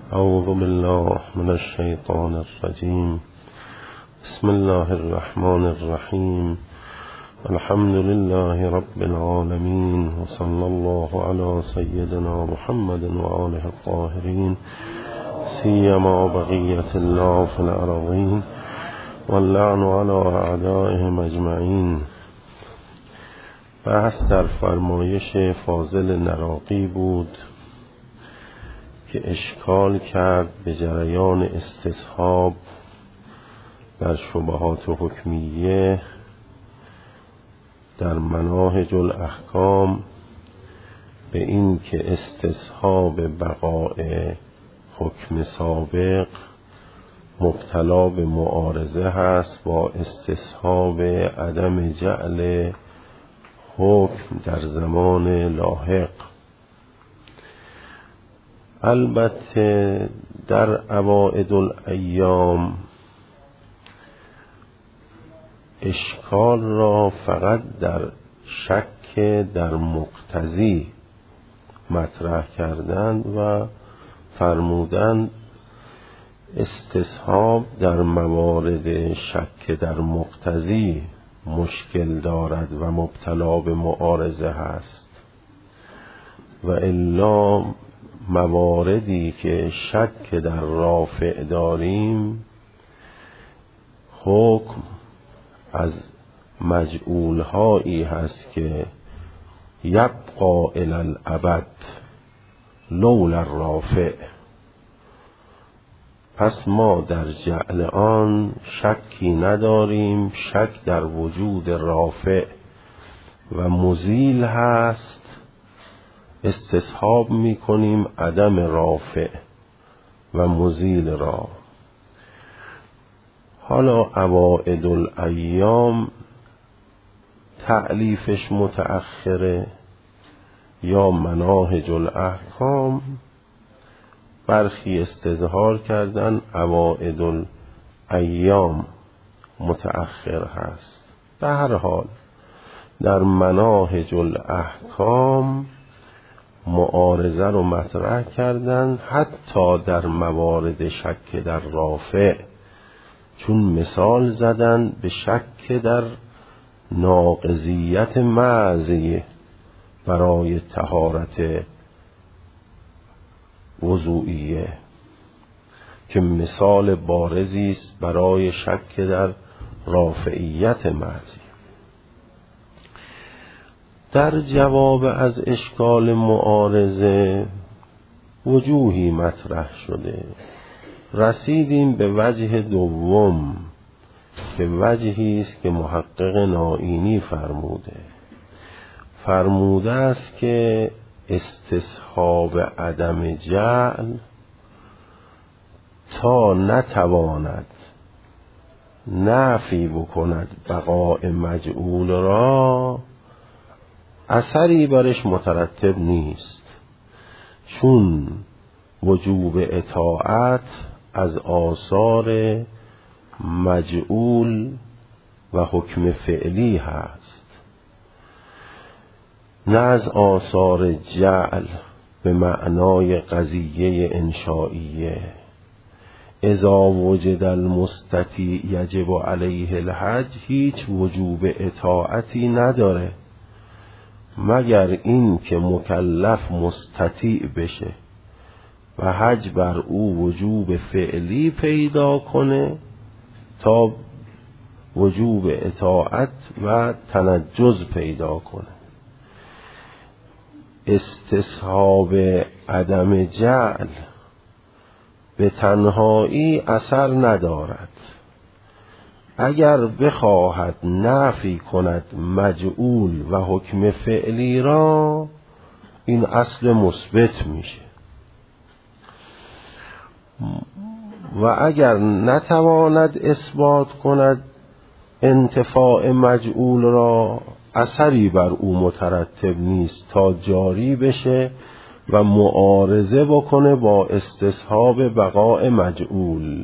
اعوذ بالله من الشیطان الرجیم. بسم الله الرحمن الرحیم. الحمد لله رب العالمین و صلی الله علی سیدنا محمد و آله الطاهرین سیما بقیة الله فی الارضین واللعن علی اعدائهم اجمعین. بحث در فرمایش فاضل نراقی بود که اشکال کرد به جریان استصحاب در شبهات حکمیه در مناهج الاحکام به این که استصحاب بقاء حکم سابق مبتلا به معارضه هست با استصحاب عدم جعل حکم در زمان لاحق. البته در اوائد الایام اشکال را فقط در شک در مقتضی مطرح کردند و فرمودند استصحاب در موارد شک در مقتضی مشکل دارد و مبتلا به معارضه هست و الا مواردی که شک در رافع داریم حکم از مجعولهایی هست که یبقا الی الابد لولا الرافع. پس ما در جعل آن شکی نداریم. شک در وجود رافع و مزیل هست. استصحاب می کنیم عدم رافع و مزیل را. حالا اوائد الایام تألیفش متأخره یا مناهج الاحکام برخی استظهار کردن اوائد الایام متأخر هست. به هر حال در مناهج الاحکام معارضه رو مطرح کردن حتی در موارد شک در رافع، چون مثال زدن به شک در ناقضیت معزیه برای طهارت وضوئیه که مثال بارزی است برای شک در رافعیت معزیه. در جواب از اشکال معارضه وجوهی مطرح شده. رسیدیم به وجه دوم که وجهی است که محقق نائینی فرموده است که استصحاب عدم جعل تا نتواند نفی بکند بقاء مجعول را اثری برش مترتب نیست، چون وجوب اطاعت از آثار مجعول و حکم فعلی هست، نه از آثار جعل به معنای قضیه انشائیه. اذا وجد المستطیع یجب علیه الحج هیچ وجوب اطاعتی نداره مگر این که مکلف مستطیع بشه و حج بر او وجوب فعلی پیدا کنه تا وجوب اطاعت و تنجز پیدا کنه. استصحاب عدم جعل به تنهایی اثر ندارد. اگر بخواهد نفی کند مجعول و حکم فعلی را این اصل مثبت میشه و اگر نتواند اثبات کند انتفاع مجعول را اثری بر او مترتب نیست تا جاری بشه و معارضه بکنه با استصحاب بقاء مجعول.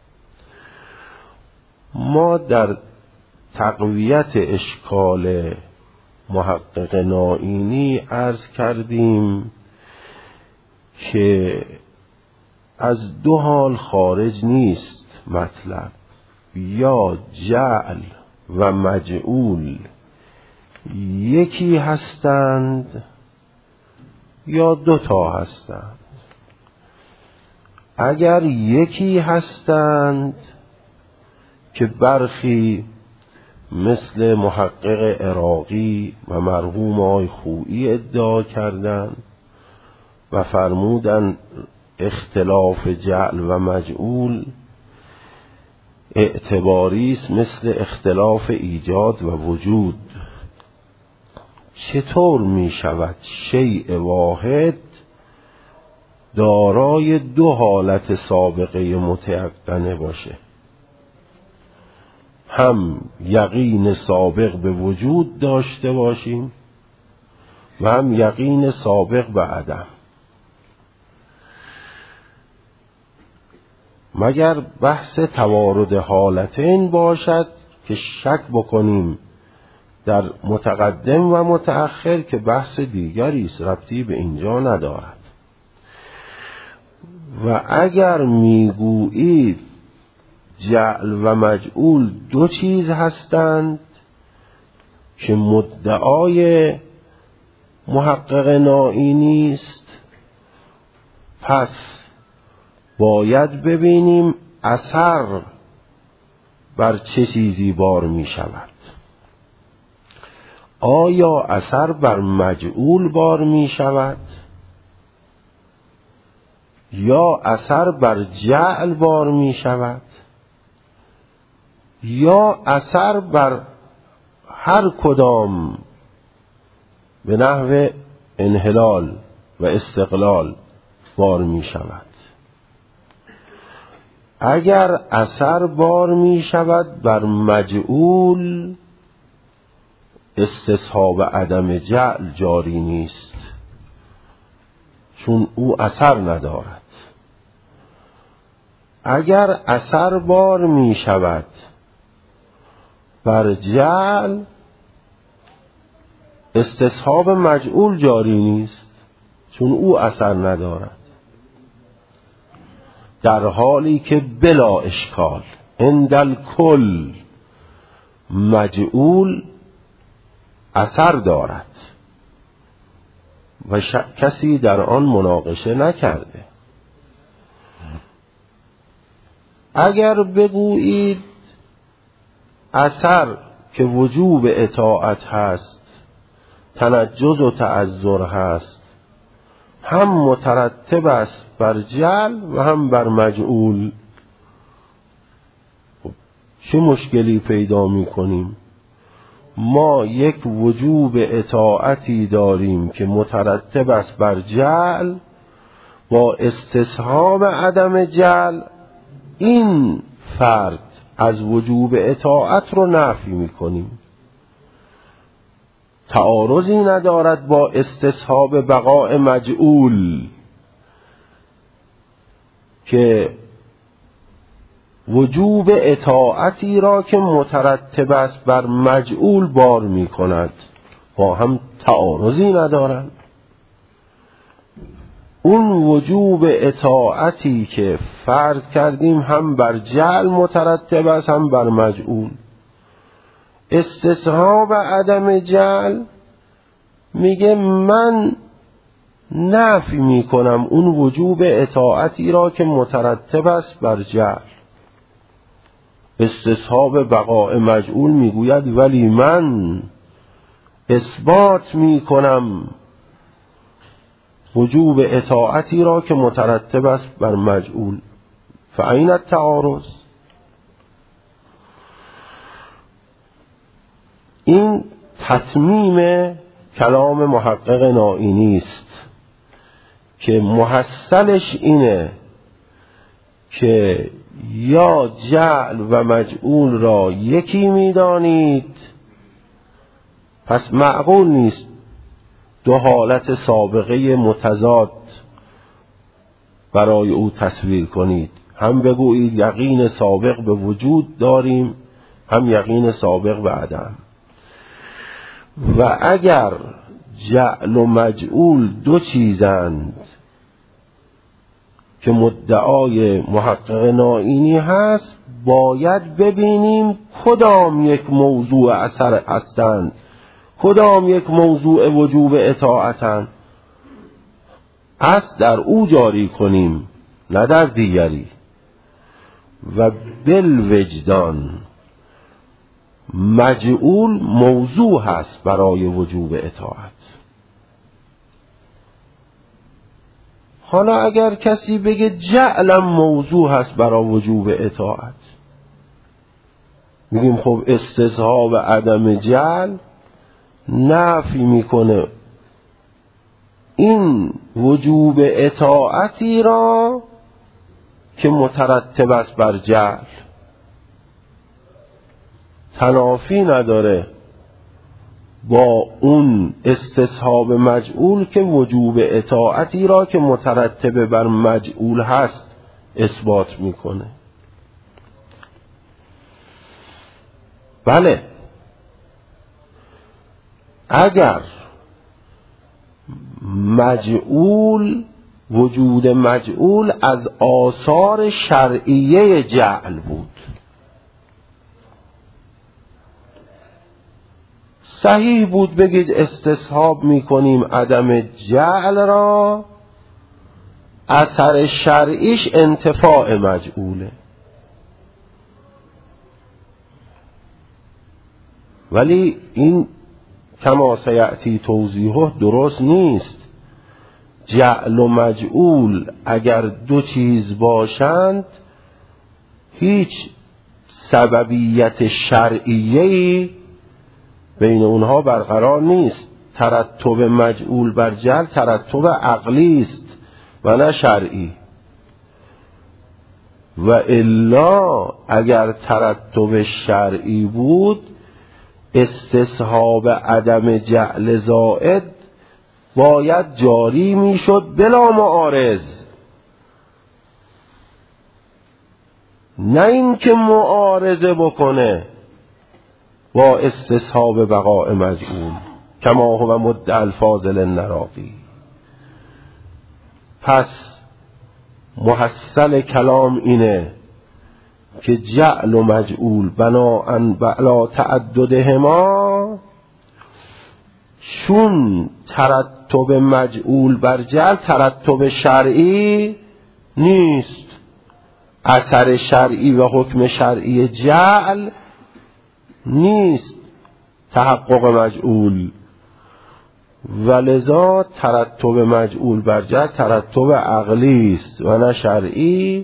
ما در تقویت اشکال محقق نائینی عرض کردیم که از دو حال خارج نیست مطلب، یا جعل و مجعول یکی هستند یا دوتا هستند. اگر یکی هستند که برخی مثل محقق عراقی و مرحوم آقای خویی ادعا کردند و فرمودند اختلاف جعل و مجعول اعتباری است مثل اختلاف ایجاد و وجود. چطور می شود شیء واحد دارای دو حالت سابقه متیقنه باشه؟ هم یقین سابق به وجود داشته باشیم و هم یقین سابق به عدم. مگر بحث توارد حالتین باشد که شک بکنیم در متقدم و متأخر، که بحث دیگری است، ربطی به اینجا ندارد. و اگر میگویید جعل و مجعول دو چیز هستند که مدعای محقق نائینی است، پس باید ببینیم اثر بر چه چیزی بار می شود. آیا اثر بر مجعول بار می شود یا اثر بر جعل بار می شود یا اثر بر هر کدام به نحو انحلال و استقلال بار می شود؟ اگر اثر بار می شود بر مجعول، استصحاب عدم جعل جاری نیست، چون او اثر ندارد. اگر اثر بار می شود بر جعل، استصحاب مجعول جاری نیست، چون او اثر ندارد. در حالی که بلا اشکال عند کل مجعول اثر دارد و کسی در آن مناقشه نکرده. اگر بگویید اثر که وجوب اطاعت هست، تنجز و تعذر هست، هم مترتب است بر جعل و هم بر مجعول، چه مشکلی پیدا می کنیم؟ ما یک وجوب اطاعتی داریم که مترتب است بر جعل، با استصحاب عدم جعل این فرد از وجوب اطاعت رو نفی می کنیم. تعارضی ندارد با استصحاب بقاء مجعول که وجوب اطاعتی را که مترتب است بر مجعول بار می کند، با هم تعارضی ندارند. اون وجوب اطاعتی که فرض کردیم هم بر جعل مترتب است هم بر مجعول، استصحاب عدم جعل میگه من نفی میکنم اون وجوب اطاعتی را که مترتب است بر جعل. استصحاب بقاء مجعول میگوید ولی من اثبات میکنم وجوب اطاعتی را که مترتب است بر مجعول. فأین التعارض؟ این تتمیم کلام محقق نائینی است که محصلش اینه که یا جعل و مجعول را یکی میدانید، پس معقول نیست دو حالت سابقه متضاد برای او تصویر کنید. هم بگویید یقین سابق به وجود داریم، هم یقین سابق به عدم. و اگر جعل و مجعول دو چیزند که مدعای محقق نائینی هست باید ببینیم کدام یک موضوع اثر هستند، کدام یک موضوع وجوب اطاعتند، اصل در او جاری کنیم نه در دیگری. و بالوجدان مجعول موضوع هست برای وجوب اطاعت. حالا اگر کسی بگه جعلم موضوع هست برای وجوب اطاعت، میگیم خب استصحاب عدم جعل نفی میکنه این وجوب اطاعتی را که مترتب است بر جعل، تنافی نداره با اون استصحاب مجعول که وجوب اطاعتی را که مترتب بر مجعول هست اثبات میکنه. بله، اگر مجعول وجود مجعول از آثار شرعیه جعل بود، صحیح بود بگید استصحاب میکنیم عدم جعل را، اثر شرعیش انتفاع مجعوله. ولی این کما سیأتی توضیحه درست نیست. جعل و مجعول اگر دو چیز باشند هیچ سببیت شرعیه‌ای بین اونها برقرار نیست. ترتب مجعول بر جعل ترتب عقلی است و نه شرعی. و الا اگر ترتب شرعی بود استصحاب عدم جعل زائد باید جاری میشد بلا معارض، نه اینکه معارضه بکنه با استصحاب بقاء مجعول کما هو مدعی الفاضل النراقی. پس محصل کلام اینه که جعل و مجعول بناءً بلا تعددهما، چون ترتب مجعول بر جعل ترتب شرعی نیست، اثر شرعی و حکم شرعی جعل نیست تحقق مجعول، ولذا ترتب مجعول بر جعل ترتب عقلی است و نه شرعی.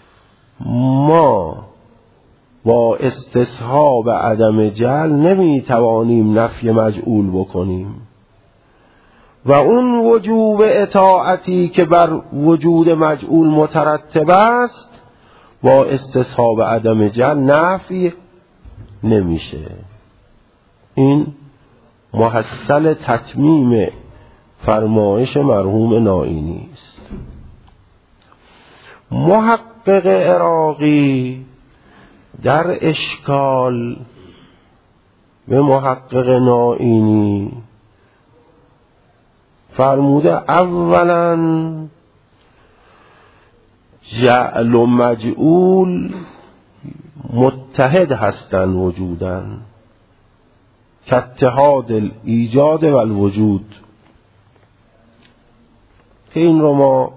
ما با استصحاب عدم جعل نمیتوانیم نفی مجعول بکنیم و اون وجوب اطاعتی که بر وجود مجعول مترتب است با استصحاب عدم جعل نفی نمیشه. این محصل تتمیم فرمایش مرحوم نائینی است. محقق عراقی در اشکال به محقق نائینی فرموده اولا جعل و مجعول متحد هستند وجودن کاتحاد الایجاد و الوجود، که این رو ما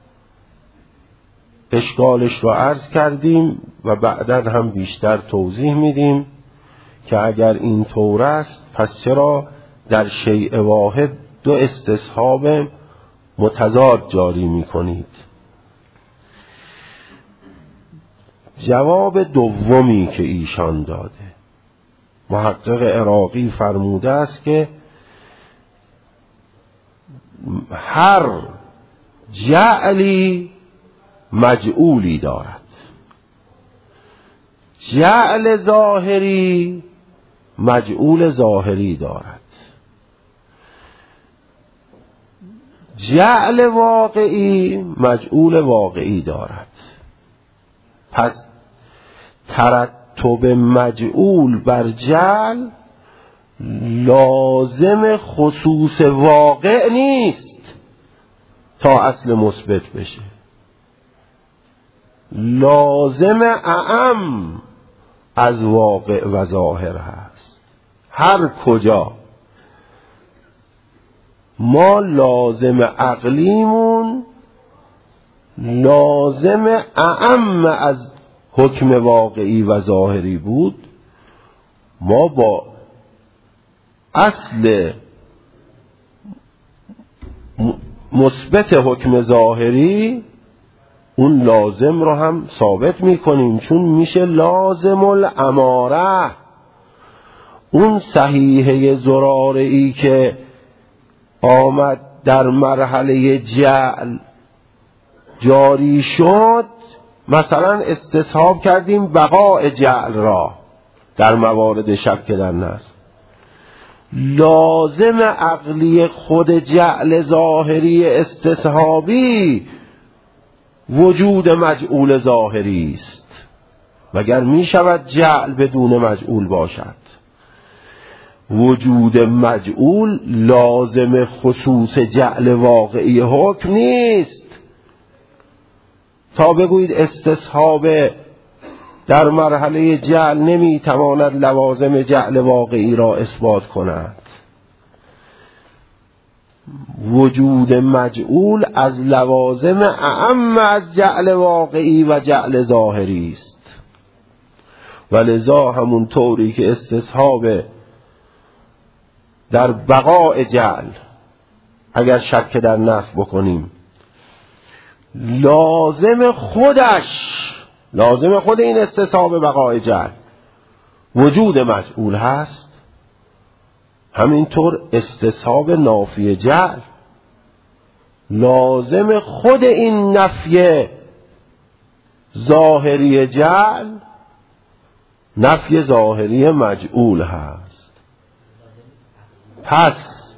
اشکالش رو عرض کردیم و بعداً هم بیشتر توضیح میدیم که اگر این طور است پس چرا در شیء واحد دو استصحاب متضاد جاری میکنید. جواب دومی که ایشان داده، محقق عراقی فرموده است که هر جعلی مجعولی دارد، جعل ظاهری مجعول ظاهری دارد، جعل واقعی مجعول واقعی دارد. پس ترتب مجعول بر جعل لازم خصوص واقع نیست تا اصل مثبت بشه. لازم اعم از واقع و ظاهر هست. هر کجا ما لازم عقلیمون لازم اعم از حکم واقعی و ظاهری بود، ما با اصل مثبت حکم ظاهری اون لازم رو هم ثابت میکنیم، چون میشه لازم الاماره. اون صحیحه زراره‌ای که آمد در مرحله جعل جاری شد، مثلا استصحاب کردیم بقاء جعل را در موارد شک در نص. لازم عقلی خود جعل ظاهری استصحابی وجود مجعول ظاهری است، مگر می شود جعل بدون مجعول باشد؟ وجود مجعول لازم خصوص جعل واقعی حکم نیست تا بگویید استصحاب در مرحله جعل نمی تواند لوازم جعل واقعی را اثبات کند. وجود مجعول از لوازم اعم از جعل واقعی و جعل ظاهری است، ولذا همون طوری که استصحاب در بقاء جعل اگر شک در نص بکنیم لازم خود این استصحاب بقاء جعل وجود مجعول هست، همینطور استصحاب نافی جعل لازم خود این نفی ظاهری جعل نفی ظاهری مجعول هست. پس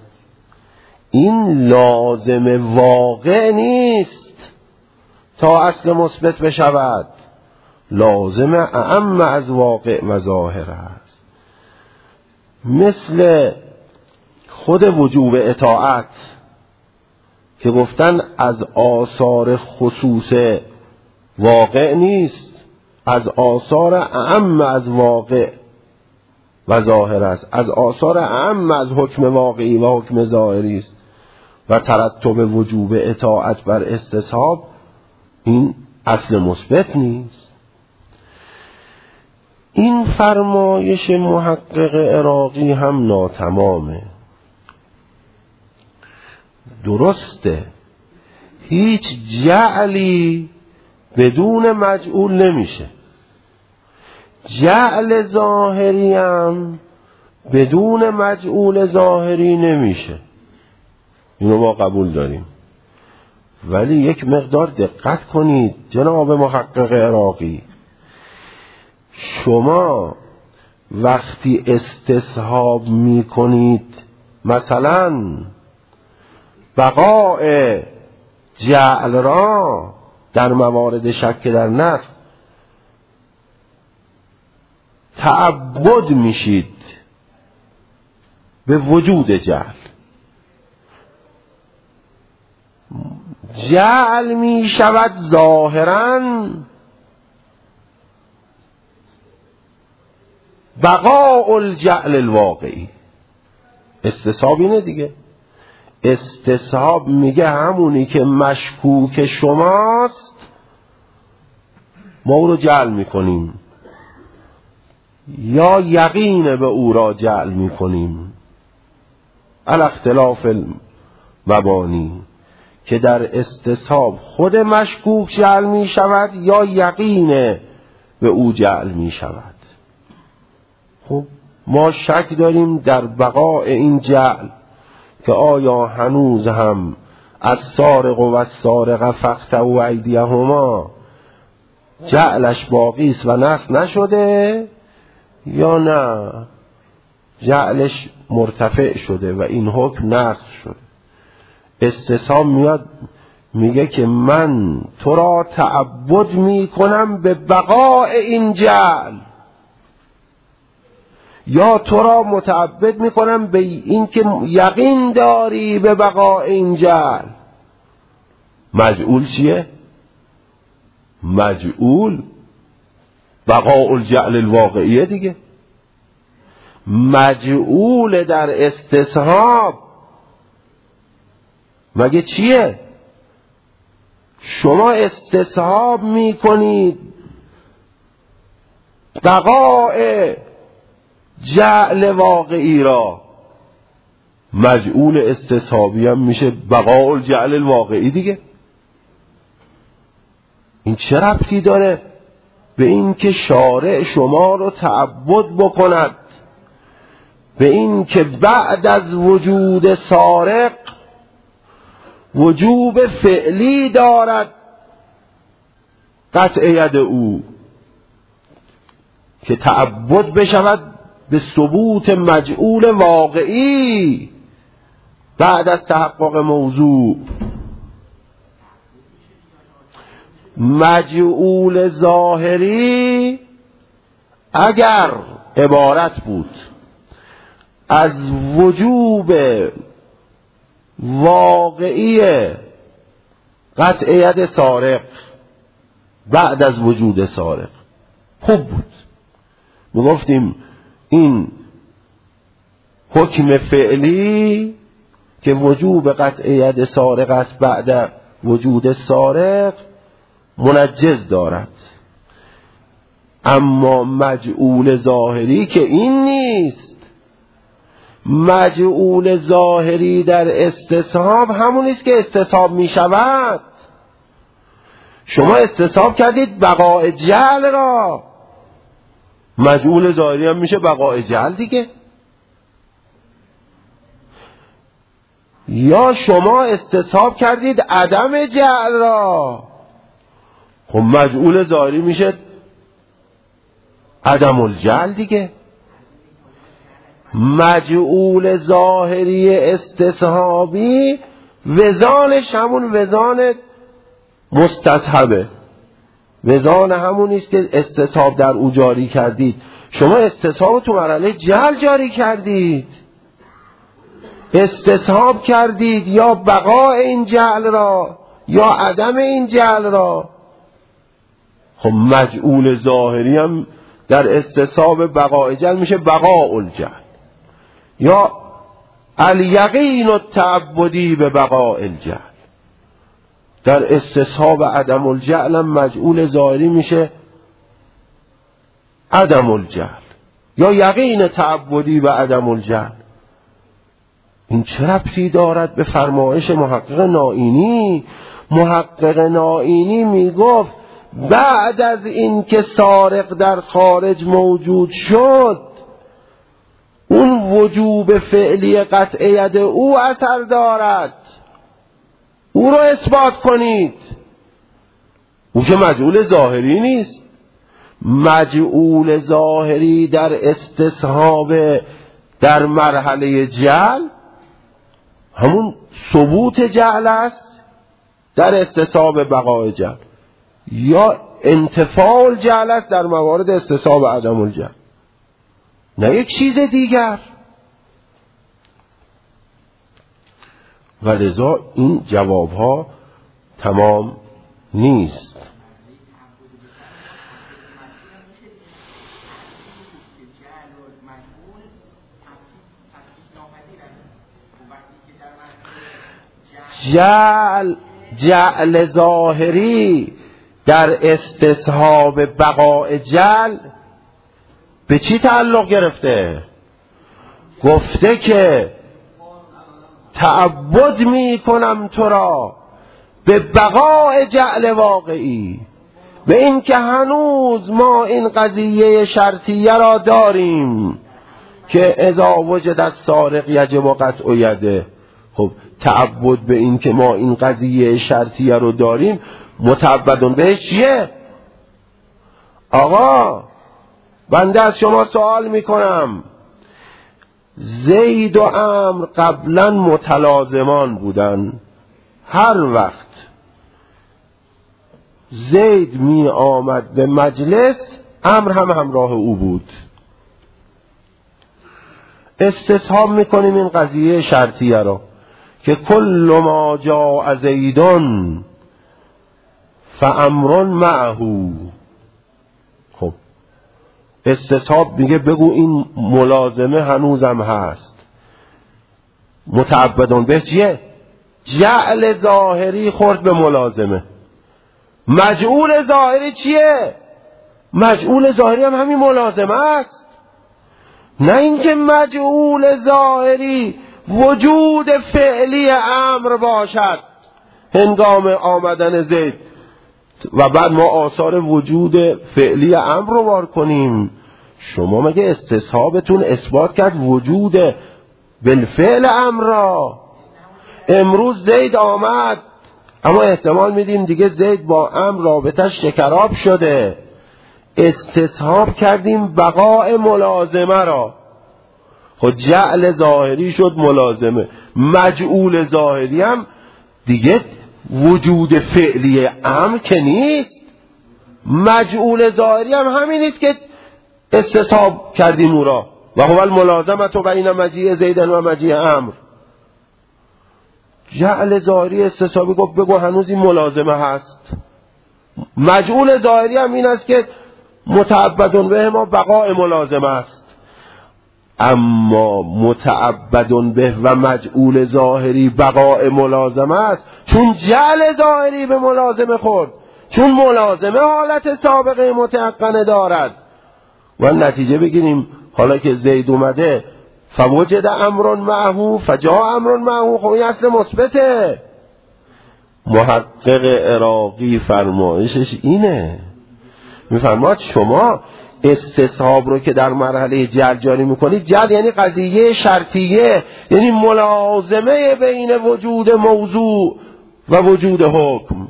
این لازم واقع نیست تا اصل مثبت بشود، لازم اعم از واقع و ظاهر است. مثل خود وجوب اطاعت که گفتن از آثار خصوص واقع نیست، از آثار اعم از واقع و ظاهر است، از آثار اعم از حکم واقعی و حکم ظاهری است و ترتب وجوب اطاعت بر استصحاب این اصل مثبت نیست. این فرمایش محقق عراقی هم ناتمامه. درسته هیچ جعلی بدون مجعول نمیشه، جعل ظاهری هم بدون مجعول ظاهری نمیشه، اینو ما قبول داریم. ولی یک مقدار دقت کنید جناب محقق عراقی، شما وقتی استصحاب می کنید مثلا بقاء جعل را در موارد شک در نص، تعبد میشید به وجود جعل. جعل می شود ظاهراً بقاء الجعل الواقعی. استصحاب اینه دیگه. استصحاب میگه همونی که مشکوک شماست ما او رو جعل میکنیم، یا یقین به او را جعل میکنیم، علی اختلاف المبانی، که در استصحاب خود مشکوک جعل می شود یا یقین به او جعل می شود. خب ما شک داریم در بقاء این جعل که آیا هنوز هم از سارق و السارقه فاقطعوا ایدیهما جعلش باقی است و نسخ نشده، یا نه جعلش مرتفع شده و این حکم نسخ شده. استصحاب میاد میگه که من تو را تعبد میکنم به بقاء این جعل، یا تو را متعبد میکنم به این که یقین داری به بقاء این جعل. مجعول چیه؟ مجعول بقاء الجعل الواقعیه دیگه. مجعول در استصحاب مگه چیه؟ شما استصحاب میکنید بقاء جعل واقعی را، مجعول استصحابی هم میشه بقاء الجعل الواقعی دیگه. این چه ربطی داره به این که شارع شما رو تعبد بکند به این که بعد از وجود سارق وجوب فعلی دارد قطع ید او، که تعبد بشود به ثبوت مجعول واقعی بعد از تحقق موضوع. مجعول ظاهری اگر عبارت بود از وجوب واقعی قطع ید سارق بعد از وجود سارق، خوب بود. میگفتیم این حکم فعلی که وجوب قطع ید سارق است بعد وجود سارق منجز دارد، اما مجعول ظاهری که این نیست. مجعول ظاهری در استصحاب همون است که استصحاب می شود. شما استصحاب کردید بقاء جعل را، مجعول ظاهری هم میشه بقاء جعل دیگه. یا شما استصحاب کردید عدم جعل را، خب مجعول ظاهری میشه عدم الجعل دیگه. مجعول ظاهری استصحابی وزانش همون وزان مستصحبه، وزان همون نیست که استصحاب در او جاری کردید. شما استصحاب تو مرحله جعل جاری کردید، استصحاب کردید یا بقاء این جعل را یا عدم این جعل را. خب مجعول ظاهری هم در استصحاب بقاء جعل میشه بقاء الجعل، یا الیقین التعبدی به بقاء الجعل. در استصحاب عدم الجعل هم مجعول ظاهری میشه عدم الجعل یا یقین تعبدی به عدم الجعل. این چه ربطی دارد به فرمایش محقق نائینی؟ محقق نائینی میگفت بعد از این که سارق در خارج موجود شد اون وجوب فعلی قطع ید او اثر دارد، او رو اثبات کنید. او که مجعول ظاهری نیست. مجعول ظاهری در استصحاب در مرحله جعل همون ثبوت جعل است در استصحاب بقاء جعل، یا انتفاع الجعل است در موارد استصحاب عدم الجعل، نه یک چیز دیگر. و لذا این جوابها تمام نیست. جعل ظاهری در استصحاب بقاء جعل به چی تعلق گرفته؟ گفته که تعبد می کنم تو را به بقاء جعل واقعی، به این که هنوز ما این قضیه شرطیه را داریم که اذا وجد السارق یجب قطع یده. خب تعبد به این که ما این قضیه شرطیه رو داریم متعبدون بهش چیه؟ آقا بنده از شما سوال میکنم، زید و عمرو قبلا متلازمان بودن، هر وقت زید می آمد به مجلس عمرو هم همراه او بود. استصحاب میکنیم این قضیه شرطیه را که کل ما جاء زیدون فامر معه. خب استصحاب میگه بگو این ملازمه هنوزم هست. متعبدون به چیه؟ جعل ظاهری خورد به ملازمه. مجعول ظاهری چیه؟ مجعول ظاهری هم همین ملازمه است. نه اینکه مجعول ظاهری وجود فعلی امر باشد هنگام آمدن زید و بعد ما آثار وجود فعلی امر رو وار کنیم. شما مگه استصحابتون اثبات کرد وجود بالفعل امر را. امروز زید آمد اما احتمال میدیم دیگه زید با امر رابطش شکراب شده. استصحاب کردیم بقاء ملازمه را. خود جعل ظاهری شد ملازمه. مجعول ظاهری هم دیگه وجود فعلی امر که نیست. مجعول ظاهری هم همین نیست که استصحاب کردیم او را. و هو الملازمه بین مجیء زید و مجیء امر. جعل ظاهری استصحابی گفت بگو هنوز این ملازمه هست. مجعول ظاهری هم این است که متعبدون به ما بقاء ملازمه است. اما متعبدون به و مجعول ظاهری بقاء ملازمه است چون جعل ظاهری به ملازمه خورد، چون ملازمه حالت سابقه متيقنه دارد. و نتیجه بگیریم حالا که زید اومده فوجد امر معه فجاء امر معه، خب این اصل مثبته. محقق عراقی فرمایشش اینه، میفرماد شما استصحاب رو که در مرحله جعل جاری میکنید، جعل یعنی قضیه شرطیه، یعنی ملازمه بین وجود موضوع و وجود حکم.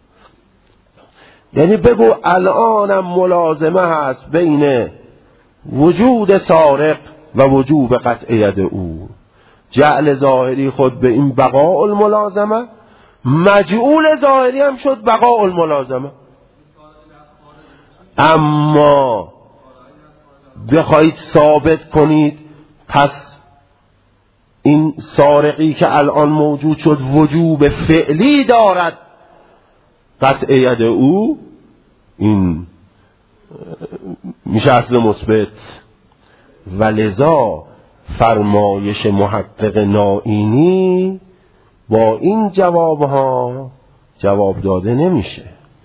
یعنی بگو الانم ملازمه هست بین وجود سارق و وجوب قطع ید او. جعل ظاهری خود به این بقاء الملازمه، مجعول ظاهری هم شد بقاء الملازمه. اما بخواید ثابت کنید پس این سارقی که الان موجود شد وجوب فعلی دارد قطع ید او، این میشه اصل مثبت. ولذا فرمایش محقق نائینی با این جوابها جواب داده نمیشه.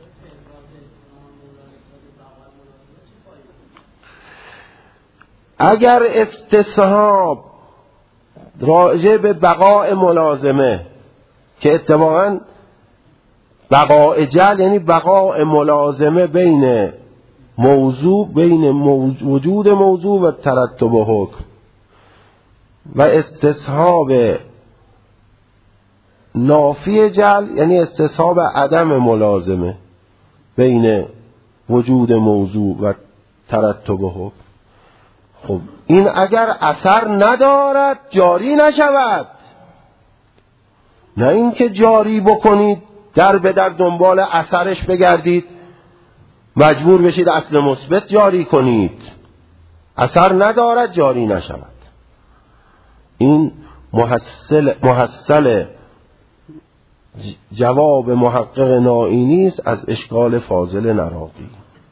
اگر استصحاب راجع به بقاء ملازمه که اتفاقاً بقاء جعل یعنی بقاء ملازمه بین موضوع، بین وجود موضوع و ترتب حکم، و استصحاب نافی جعل یعنی استصحاب عدم ملازمه بین وجود موضوع و ترتب حکم. خب این اگر اثر ندارد جاری نشود. نه اینکه جاری بکنید در به در دنبال اثرش بگردید مجبور بشید اصل مثبت جاری کنید، اثر ندارد جاری نشود. این محصل جواب محقق نائینی است از اشکال فاضل نراقی.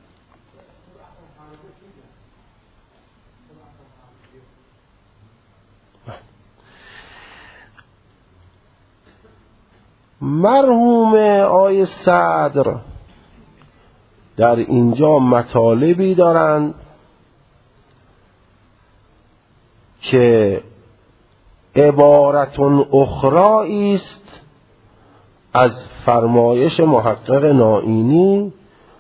مرحوم آقای صدر در اینجا مطالبی دارند که عبارت اخرى است از فرمایش محقق نائینی.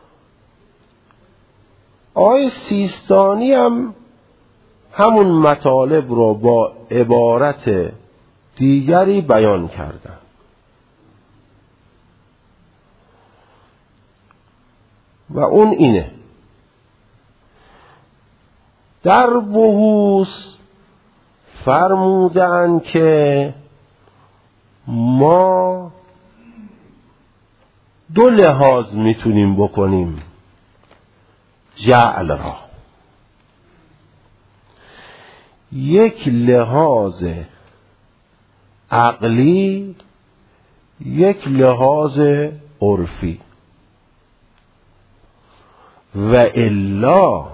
آقای سیستانی هم همون مطالب رو با عبارت دیگری بیان کردن. و اون اینه: در بحوث فرمودن که ما دو لحاظ میتونیم بکنیم جعل را. یک لحاظ عقلی، یک لحاظ عرفی. و الا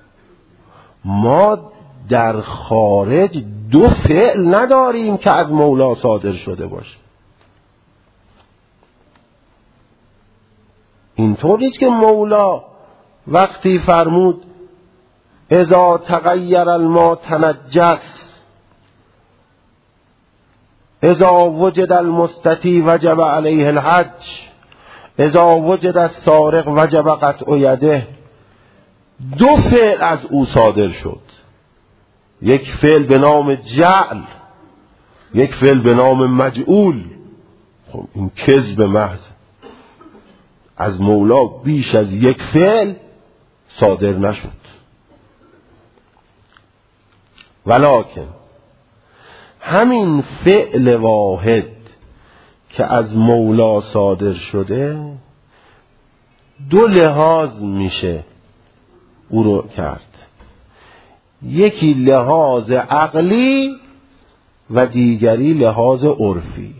ما در خارج دو فعل نداریم که از مولا صادر شده باشه. اینطور نیست که مولا وقتی فرمود اذا تغیر الماء تنجس، اذا وجد المستطیع وجب علیه الحج، اذا وجد السارق وجب قطع یده، دو فعل از او صادر شد، یک فعل به نام جعل، یک فعل به نام مجعول. خب این کذب محض، از مولا بیش از یک فعل صادر نشد. ولکن همین فعل واحد که از مولا صادر شده دو لحاظ میشه او رو کرد، یکی لحاظ عقلی و دیگری لحاظ عرفی.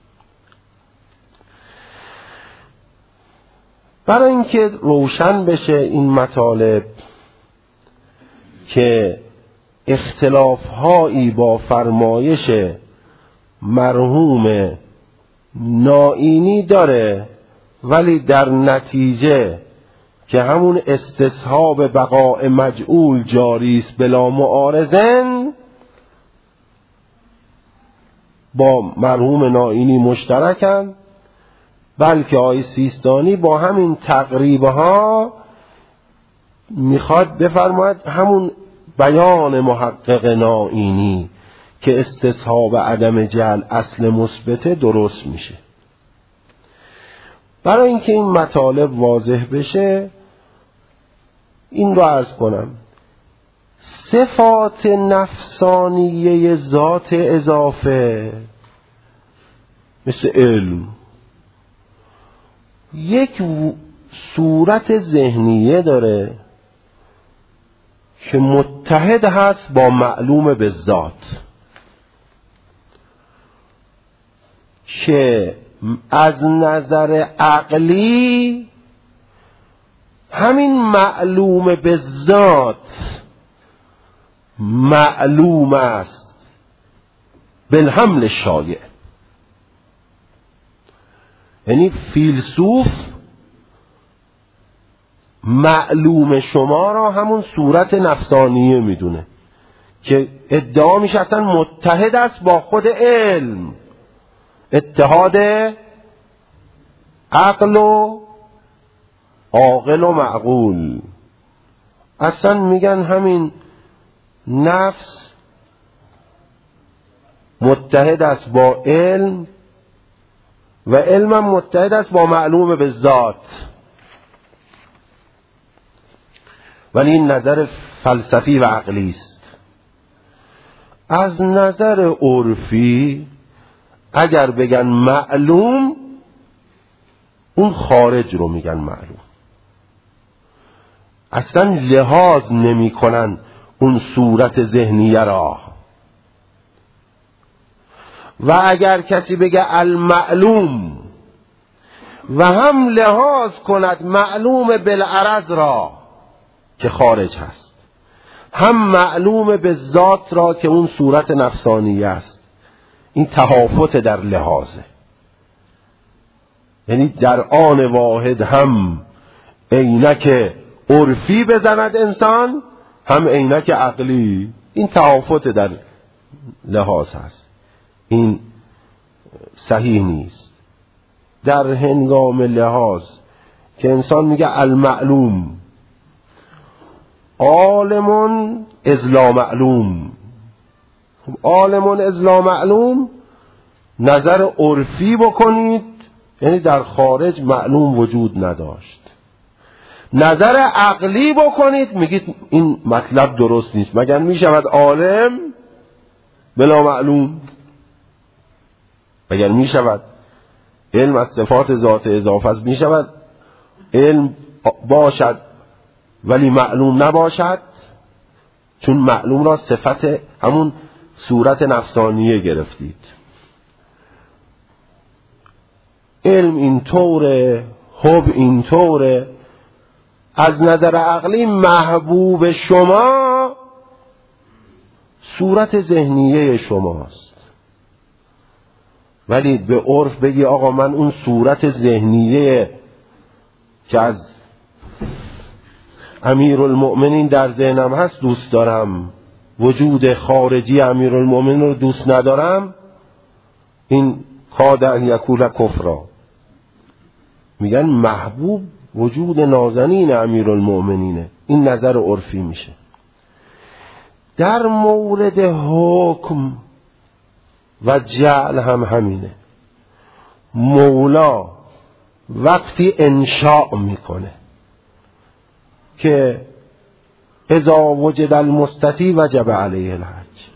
برای اینکه روشن بشه این مطالب که اختلاف‌هایی با فرمایش مرحوم نائینی داره، ولی در نتیجه که همون استصحاب بقاء مجعول جاری است بلا معارضن، با مرحوم نائینی مشترکن، بلکه آقای سیستانی با همین تقریبها میخواد بفرماید همون بیان محقق نائینی که استصحاب عدم جعل اصل مثبته درست میشه. برای اینکه این مطالب واضح بشه این رو عرض کنم. صفات نفسانیه ذات اضافه مثل علم یک صورت ذهنیه داره که متحد هست با معلوم به ذات، که از نظر عقلی همین معلوم به ذات معلوم است بالحمل شایع. یعنی فیلسوف معلوم شما را همون صورت نفسانیه میدونه که ادعا میشه اصلا متحد است با خود علم، اتحاد عقل و عاقل و معقول. اصلا میگن همین نفس متحد است با علم و علم متحد است با معلوم به ذات. ولی این نظر فلسفی و عقلی است. از نظر عرفی اگر بگن معلوم، اون خارج رو میگن معلوم، اصلا لحاظ نمی کنن اون صورت ذهنیه را. و اگر کسی بگه المعلوم و هم لحاظ کند معلوم بالعرض را که خارج هست، هم معلوم به ذات را که اون صورت نفسانیه است، این تهافت در لحاظه. یعنی در آن واحد هم عینک عرفی بزند انسان، هم عینک عقلی. این تهافت در لحاظ هست، این صحیح نیست. در هنگام لحاظ که انسان میگه المعلوم عالمون اذ لا معلوم، عالمون اذ لا معلوم نظر عرفی بکنید، یعنی در خارج معلوم وجود نداشت. نظر عقلی بکنید میگید این مطلب درست نیست، مگر میشود عالم بلا معلوم؟ مگر میشود علم از صفات ذات اضافه است میشود علم باشد ولی معلوم نباشد؟ چون معلوم را صفت همون صورت نفسانیه گرفتید. علم اینطوره، حب اینطوره، از نظر عقلی محبوب شما صورت ذهنیه شماست، ولی به عرف بگی آقا من اون صورت ذهنیه که از امیرالمؤمنین در ذهنم هست دوست دارم، وجود خارجی امیرالمؤمنین رو دوست ندارم، این کاد ان یکون کفرا. میگن محبوب وجود نازنین امیرالمؤمنینه. این نظر عرفی میشه. در مورد حکم و جعل هم همینه. مولا وقتی انشاء میکنه که اذا وجد المستطیع وجب علیه الحج،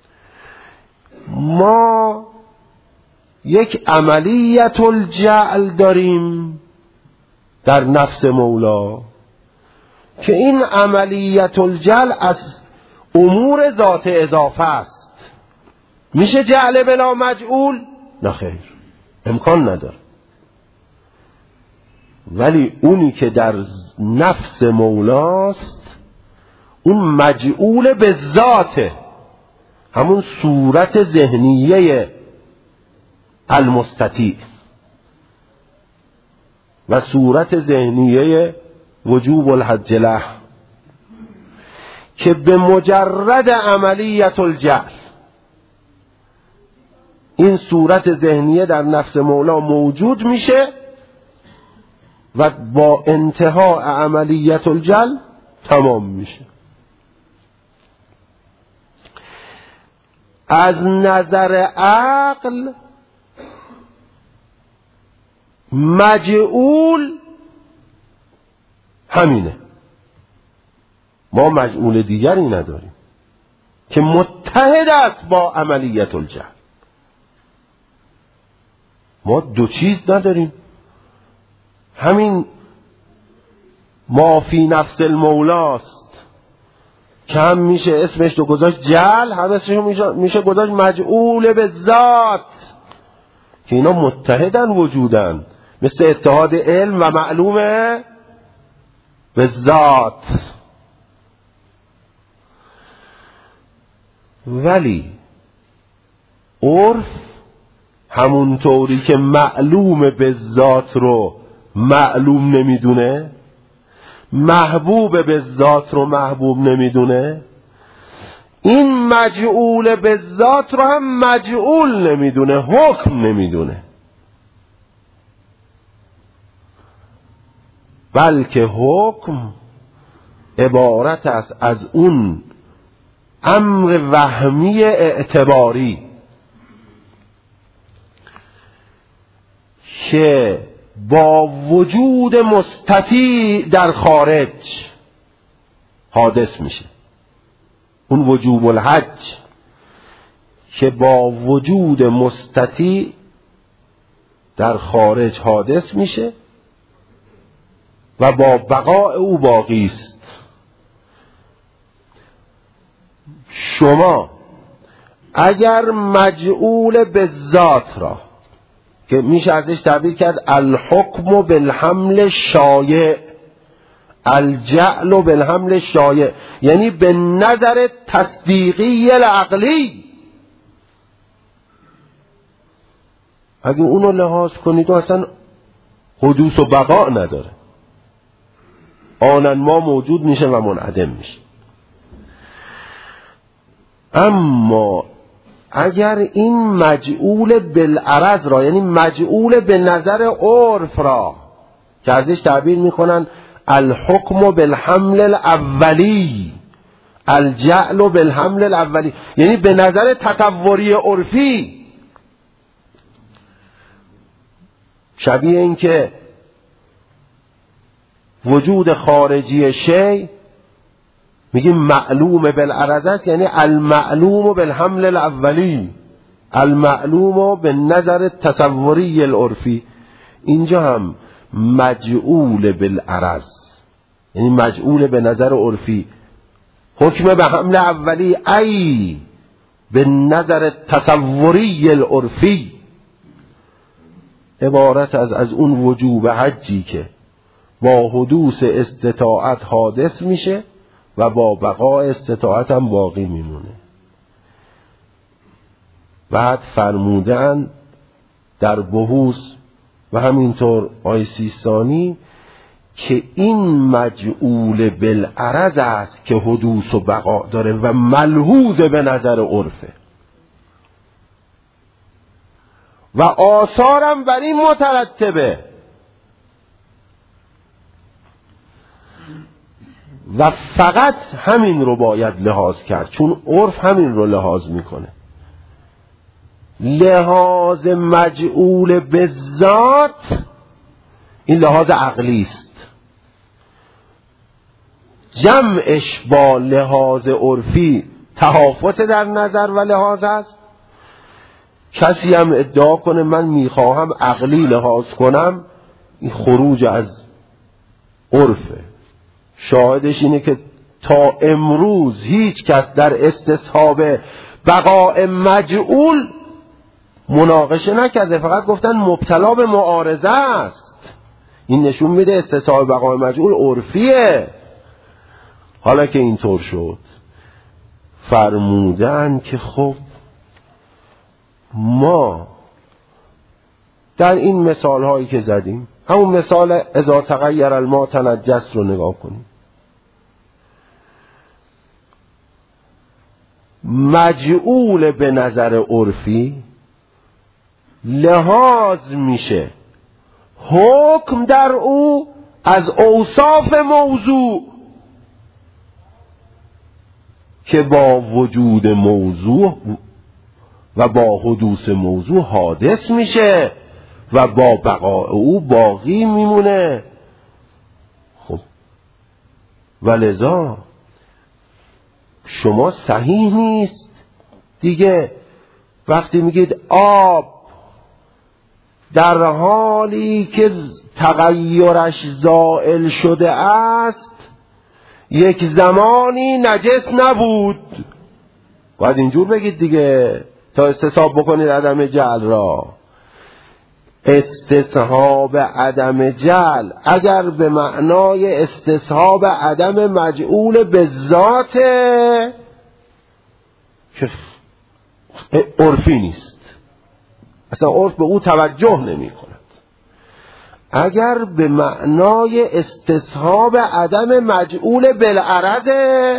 ما یک عملیت الجعل داریم در نفس مولا که این عملیت الجعل از امور ذات اضافه است. میشه جعل بلا مجعول؟ نه خیر، امکان نداره. ولی اونی که در نفس مولاست اون مجعول به ذاته، همون صورت ذهنیه المستطیع و صورت ذهنیه وجوب الحج له، که به مجرد عملیت الجعل این صورت ذهنیه در نفس مولا موجود میشه و با انتها عملیت الجعل تمام میشه. از نظر عقل مجعول همینه، ما مجعول دیگری نداریم که متحد است با عملیت الجعل. ما دو چیز نداریم، همین ما فی نفس المولاست که هم میشه اسمش رو گذاشت جعل، هم اسمش میشه گذاشت مجعول به ذات، که اینا متحدن وجودن، مثل اتحاد علم و معلومه به ذات. ولی عرف همونطوری که معلوم به ذات رو معلوم نمیدونه، محبوب به ذات رو محبوب نمیدونه، این مجعول به ذات رو هم مجعول نمیدونه، حکم نمیدونه. بلکه حکم عبارت است از اون امر وهمی اعتباری که با وجود مستطیع در خارج حادث میشه. اون وجوب الحج که با وجود مستطیع در خارج حادث میشه و با بقاء او باقی است. شما اگر مجعول به ذات را که میشه ازش تعبیر کرد الحکم بالحمل شایع، الجعل بالحمل شایع، یعنی به نظر تصدیقی العقلی، اگه اونو لحاظ کنید اصلا حدوث و بقا نداره، آنن ما موجود میشه و منعدم میشه. اما اگر این مجعول بالعرض را، یعنی مجعول به نظر عرف را که ازش تعبیر میکنن الحکم بالحمل الاولی، الجعل بالحمل الاولی، یعنی به نظر تطوری عرفی، شبیه این که وجود خارجی شی میگیم معلوم بالعرض است، یعنی المعلوم بالحمل الاولی، المعلوم به نظر تصوری العرفی. اینجا هم مجعول بالعرض یعنی مجعول به نظر عرفی، حکم به حمل اولی ای به نظر تصوری العرفی، عبارت از اون وجوب حجی که با حدوث استطاعت حادث میشه و با بقای استطاعت هم باقی میمونه. بعد فرمودن در بحوث و همینطور آیه سیستانی که این مجعول بالعرض است که حدوث و بقا داره و ملحوظ به نظر عرفه و آثارم بر این مترتبه و فقط همین رو باید لحاظ کرد، چون عرف همین رو لحاظ میکنه. لحاظ مجعول به ذات این لحاظ عقلی است، جمعش با لحاظ عرفی تهافت در نظر و لحاظ است. کسی هم ادعا کنه من میخواهم عقلی لحاظ کنم، این خروج از عرفه. شاهدش اینه که تا امروز هیچ کس در استصحاب بقاء مجعول مناقشه نکرده، فقط گفتن مبتلا به معارضه است. این نشون میده استصحاب بقاء مجعول عرفیه. حالا که اینطور شد فرمودن که خب ما در این مثال هایی که زدیم، همون مثال اذا تغیر الماء تنجس رو نگاه کنیم، مجعول به نظر عرفی لحاظ میشه حکم در او از اوصاف موضوع که با وجود موضوع و با حدوث موضوع حادث میشه و با بقاء او باقی میمونه. خب ولذا شما صحیح نیست دیگه وقتی میگید آب در حالی که تغیرش زائل شده است یک زمانی نجس نبود، باید اینجور بگید دیگه تا استصحاب بکنید عدم جعل را. استصحاب عدم جعل اگر به معنای استصحاب عدم مجعول به ذات که عرفی نیست، اصلا عرف به او توجه نمی کند. اگر به معنای استصحاب عدم مجعول بالعرض،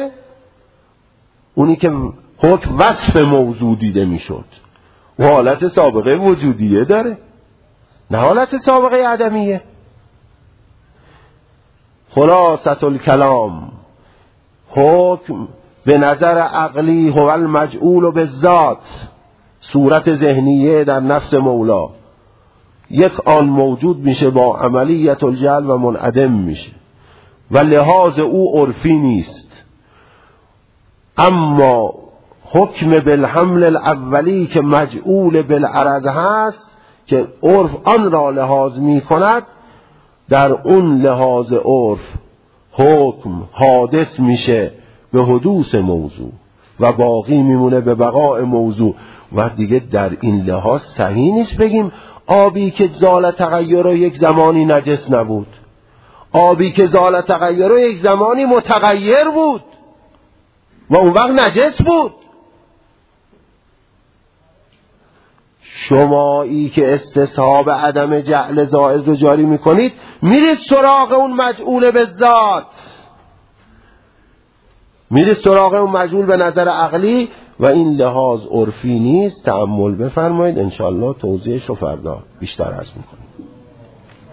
اونی که حکم وصف موضوع دیده می شد و حالت سابقه وجودیه داره نه حالت سابقه عدمیه. خلاصة الکلام حکم به نظر عقلی هو المجعول بالذات، صورت ذهنیه در نفس مولا، یک آن موجود میشه با عملیت الجعل و منعدم میشه و لحاظ او عرفی نیست. اما حکم بالحمل الاولی که مجعول بالعرض هست که عرف آن را لحاظ می کند، در اون لحاظ عرف حکم حادث میشه به حدوث موضوع و باقی میمونه به بقاء موضوع. و دیگه در این لحاظ صحیح نیست بگیم آبی که زال تغییر و یک زمانی نجس نبود، آبی که زال تغییر و یک زمانی متغیر بود و اون وقت نجس بود. شمایی که استصحاب عدم جعل زائد رو جاری میکنید میرید سراغ اون مجعول به ذات، میرید سراغ اون مجعول به نظر عقلی و این لحاظ عرفی نیست. تأمل بفرمایید، انشاءالله توضیحش رو فردا بیشتر عرض میکنیم.